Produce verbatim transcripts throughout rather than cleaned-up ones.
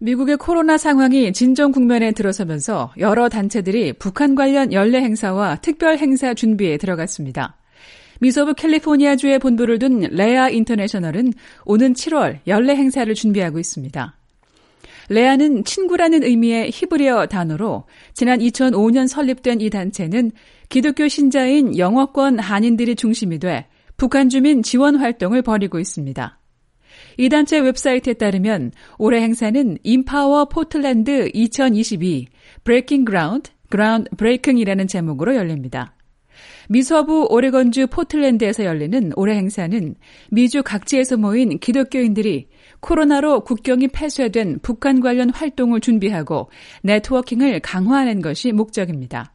미국의 코로나 상황이 진정 국면에 들어서면서 여러 단체들이 북한 관련 연례 행사와 특별 행사 준비에 들어갔습니다. 미서부 캘리포니아주에 본부를 둔 레아 인터내셔널은 오는 칠월 연례 행사를 준비하고 있습니다. 레아는 친구라는 의미의 히브리어 단어로 지난 이천오 년 설립된 이 단체는 기독교 신자인 영어권 한인들이 중심이 돼 북한 주민 지원 활동을 벌이고 있습니다. 이 단체 웹사이트에 따르면 올해 행사는 인파워 포틀랜드 이천이십이 Breaking Ground, Ground Breaking이라는 제목으로 열립니다. 미서부 오레곤주 포틀랜드에서 열리는 올해 행사는 미주 각지에서 모인 기독교인들이 코로나로 국경이 폐쇄된 북한 관련 활동을 준비하고 네트워킹을 강화하는 것이 목적입니다.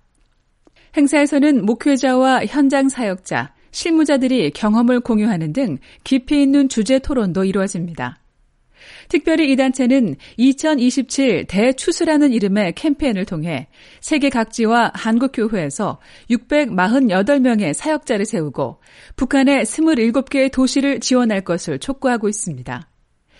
행사에서는 목회자와 현장 사역자, 실무자들이 경험을 공유하는 등 깊이 있는 주제 토론도 이루어집니다. 특별히 이 단체는 이천이십칠 대추수라는 이름의 캠페인을 통해 세계 각지와 한국교회에서 육백사십팔 명의 사역자를 세우고 북한의 이십칠 개의 도시를 지원할 것을 촉구하고 있습니다.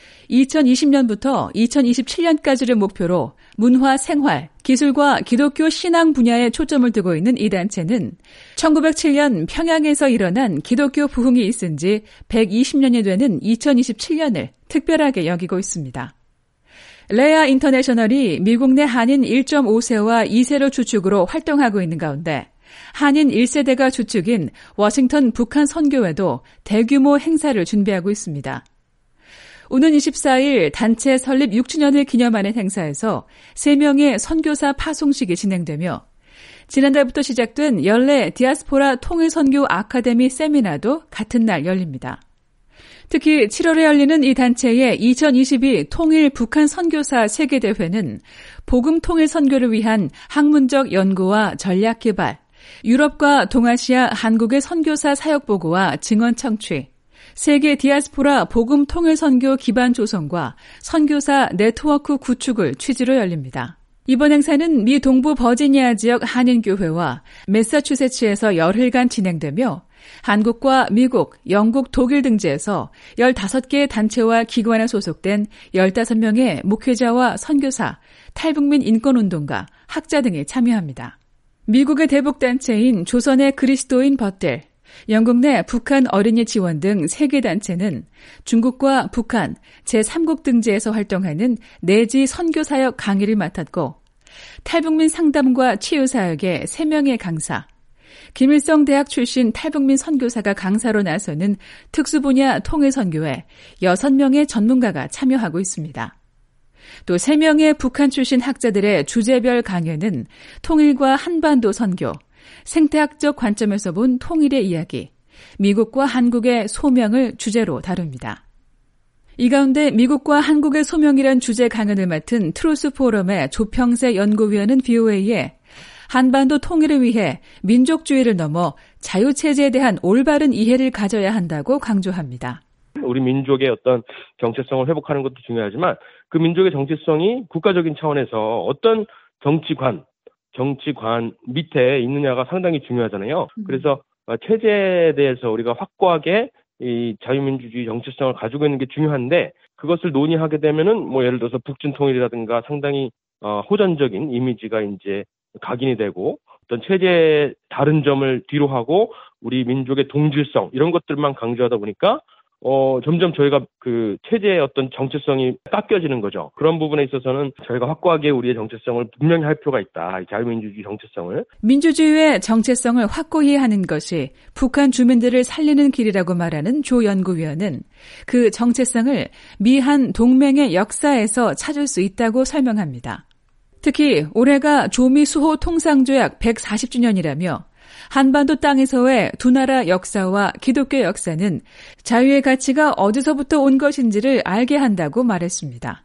이천이십 년부터 이천이십칠 년까지를 목표로 문화, 생활, 기술과 기독교 신앙 분야에 초점을 두고 있는 이 단체는 천구백칠 년 평양에서 일어난 기독교 부흥이 있은 지 백이십 년이 되는 이천이십칠 년을 특별하게 여기고 있습니다. 레아 인터내셔널이 미국 내 한인 일 점 오 세와 이 세로 주축으로 활동하고 있는 가운데 한인 일 세대가 주축인 워싱턴 북한 선교회도 대규모 행사를 준비하고 있습니다. 오는 이십사 일 단체 설립 육 주년을 기념하는 행사에서 세 명의 선교사 파송식이 진행되며 지난달부터 시작된 연례 디아스포라 통일선교 아카데미 세미나도 같은 날 열립니다. 특히 칠월에 열리는 이 단체의 이천이십이 통일 북한 선교사 세계대회는 복음 통일 선교를 위한 학문적 연구와 전략 개발, 유럽과 동아시아 한국의 선교사 사역 보고와 증언 청취, 세계 디아스포라 복음 통일 선교 기반 조성과 선교사 네트워크 구축을 취지로 열립니다. 이번 행사는 미 동부 버지니아 지역 한인교회와 매사추세츠에서 열흘간 진행되며 한국과 미국, 영국, 독일 등지에서 열다섯 개의 단체와 기관에 소속된 열다섯 명의 목회자와 선교사, 탈북민 인권운동가, 학자 등이 참여합니다. 미국의 대북단체인 조선의 그리스도인 벗들, 영국 내 북한 어린이 지원 등 세 개 단체는 중국과 북한, 제삼국 등지에서 활동하는 내지 선교사역 강의를 맡았고 탈북민 상담과 치유사역의 세 명의 강사, 김일성 대학 출신 탈북민 선교사가 강사로 나서는 특수분야 통일선교에 여섯 명의 전문가가 참여하고 있습니다. 또 세 명의 북한 출신 학자들의 주제별 강연은 통일과 한반도 선교, 생태학적 관점에서 본 통일의 이야기, 미국과 한국의 소명을 주제로 다룹니다. 이 가운데 미국과 한국의 소명이란 주제 강연을 맡은 트루스 포럼의 조평세 연구위원은 브이오에이에 한반도 통일을 위해 민족주의를 넘어 자유체제에 대한 올바른 이해를 가져야 한다고 강조합니다. 우리 민족의 어떤 정체성을 회복하는 것도 중요하지만 그 민족의 정체성이 국가적인 차원에서 어떤 정치관, 정치관 밑에 있느냐가 상당히 중요하잖아요. 그래서 체제에 대해서 우리가 확고하게 이 자유민주주의 정체성을 가지고 있는 게 중요한데 그것을 논의하게 되면은 뭐 예를 들어서 북중 통일이라든가 상당히 어, 호전적인 이미지가 이제 각인이 되고 어떤 체제의 다른 점을 뒤로 하고 우리 민족의 동질성 이런 것들만 강조하다 보니까 어, 점점 저희가 그 체제의 어떤 정체성이 깎여지는 거죠. 그런 부분에 있어서는 저희가 확고하게 우리의 정체성을 분명히 할 필요가 있다. 자유민주주의 정체성을. 민주주의의 정체성을 확고히 하는 것이 북한 주민들을 살리는 길이라고 말하는 조 연구위원은 그 정체성을 미한 동맹의 역사에서 찾을 수 있다고 설명합니다. 특히 올해가 조미 수호 통상조약 백사십 주년이라며 한반도 땅에서의 두 나라 역사와 기독교 역사는 자유의 가치가 어디서부터 온 것인지를 알게 한다고 말했습니다.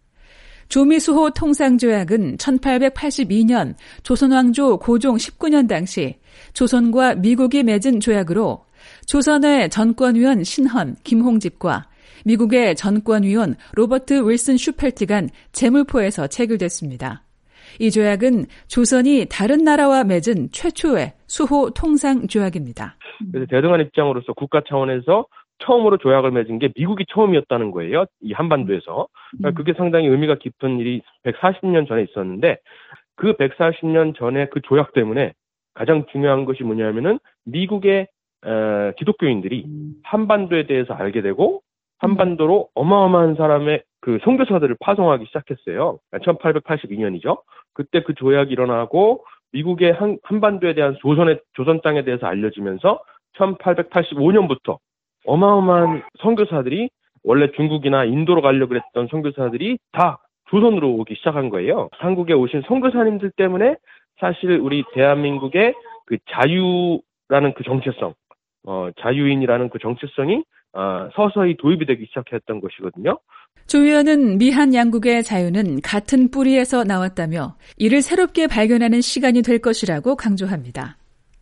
조미수호 통상조약은 천팔백팔십이 년 조선왕조 고종 십구 년 당시 조선과 미국이 맺은 조약으로 조선의 전권위원 신헌, 김홍집과 미국의 전권위원 로버트 윌슨 슈펠트 간 제물포에서 체결됐습니다. 이 조약은 조선이 다른 나라와 맺은 최초의 수호 통상 조약입니다. 그래서 대등한 입장으로서 국가 차원에서 처음으로 조약을 맺은 게 미국이 처음이었다는 거예요. 이 한반도에서. 그러니까 그게 상당히 의미가 깊은 일이 백사십 년 전에 있었는데 그 백사십 년 전에 그 조약 때문에 가장 중요한 것이 뭐냐면은 미국의 어, 기독교인들이 한반도에 대해서 알게 되고 한반도로 어마어마한 사람의 그 선교사들을 파송하기 시작했어요. 천팔백팔십이 년이죠. 그때 그 조약이 일어나고 미국의 한, 한반도에 대한 조선의 조선 땅에 대해서 알려지면서 천팔백팔십오 년부터 어마어마한 선교사들이 원래 중국이나 인도로 가려고 그랬던 선교사들이 다 조선으로 오기 시작한 거예요. 한국에 오신 선교사님들 때문에 사실 우리 대한민국의 그 자유라는 그 정체성, 어, 자유인이라는 그 정체성이 어, 서서히 도입이 되기 시작했던 것이거든요. 조 의원은 미한 양국의 자유는 같은 뿌리에서 나왔다며 이를 새롭게 발견하는 시간이 될 것이라고 강조합니다.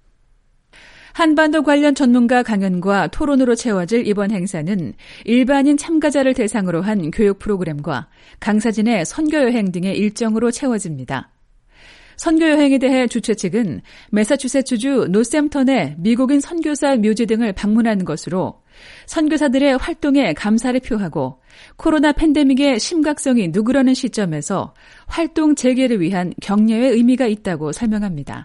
한반도 관련 전문가 강연과 토론으로 채워질 이번 행사는 일반인 참가자를 대상으로 한 교육 프로그램과 강사진의 선교여행 등의 일정으로 채워집니다. 선교여행에 대해 주최 측은 매사추세츠주 노샘턴의 미국인 선교사 묘지 등을 방문한 것으로 선교사들의 활동에 감사를 표하고 코로나 팬데믹의 심각성이 누그러는 시점에서 활동 재개를 위한 격려의 의미가 있다고 설명합니다.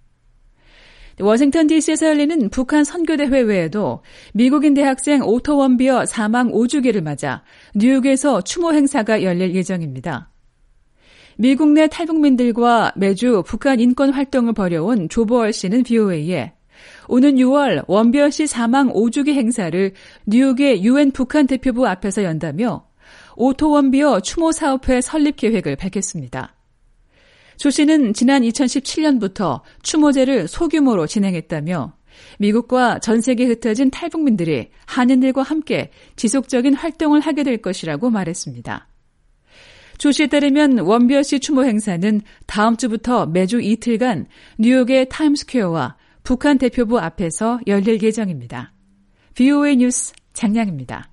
워싱턴 디씨에서 열리는 북한 선교대회 외에도 미국인 대학생 오토 원비어 사망 오 주기를 맞아 뉴욕에서 추모 행사가 열릴 예정입니다. 미국 내 탈북민들과 매주 북한 인권 활동을 벌여온 조보월 씨는 비오에이에 오는 유월 원비어 씨 사망 오 주기 행사를 뉴욕의 유엔 북한 대표부 앞에서 연다며 오토 원비어 추모 사업회 설립 계획을 밝혔습니다. 조 씨는 지난 이천십칠 년부터 추모제를 소규모로 진행했다며 미국과 전 세계에 흩어진 탈북민들이 한인들과 함께 지속적인 활동을 하게 될 것이라고 말했습니다. 조 씨에 따르면 원비어 씨 추모 행사는 다음 주부터 매주 이틀간 뉴욕의 타임스퀘어와 북한 대표부 앞에서 열릴 예정입니다. 비오에이 뉴스 장량입니다.